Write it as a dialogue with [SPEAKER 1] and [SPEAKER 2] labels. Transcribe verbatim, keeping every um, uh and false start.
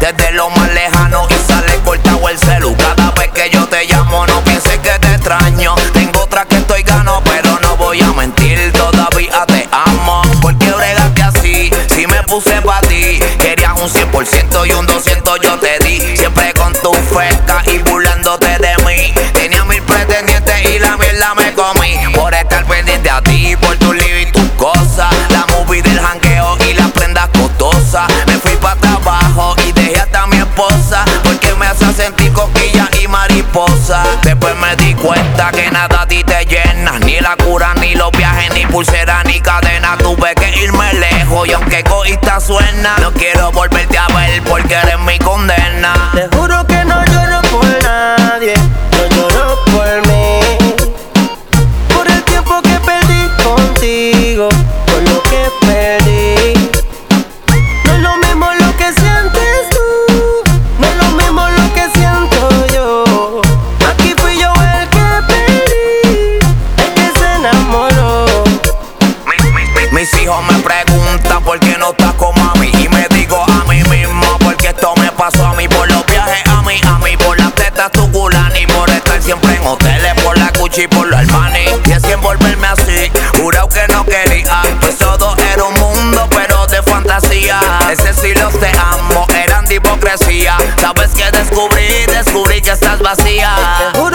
[SPEAKER 1] desde lo más lejano y sale cortado el celu. Cada vez que yo te llamo no pienses que te extraño. Tengo otra que estoy gano, pero no voy a mentir, todavía te amo. ¿Por qué bregaste así? Si me puse pa' ti, querías un cien por ciento y un doscientos yo te di. Siempre con tu feca y burlándote de mí. Tenía mil pretendientes y la mierda me comí. Por estar pendiente a ti, por tu lío y tus cosas. La movie del jangueo y las prendas costosas. Me fui pa' trabajo y dejé hasta a mi esposa, porque me hace sentir cosquillas y mariposa. Después me di cuenta que nada a ti te llena, ni la cura, ni los viajes, ni pulsera, ni cadena. Tuve que irme lejos y aunque egoísta suena, no quiero volverte a ver porque eres mi condena.
[SPEAKER 2] Te juro que no lloro por nadie, no lloro por mí, por el tiempo que perdí contigo, por lo que perdí. No es lo mismo lo que sientes tú, no es lo mismo lo que siento yo. Aquí fui yo el que perdí, el que se enamoró.
[SPEAKER 1] Mis, mis, mis, mis hijos me preguntan por qué no estás como a mí, y me digo a mí mismo porque esto me pasó a mí. Por los viajes a mí, a mí por las tetas tuculani, por estar siempre en hoteles, por la Gucci, por los Armani. Y es que envolverme así, jurado que no quería, pues todo era un mundo pero de fantasía. Ese sí los te amo, eran de hipocresía. Sabes que descubrí, descubrí que estás vacía.
[SPEAKER 2] Te juro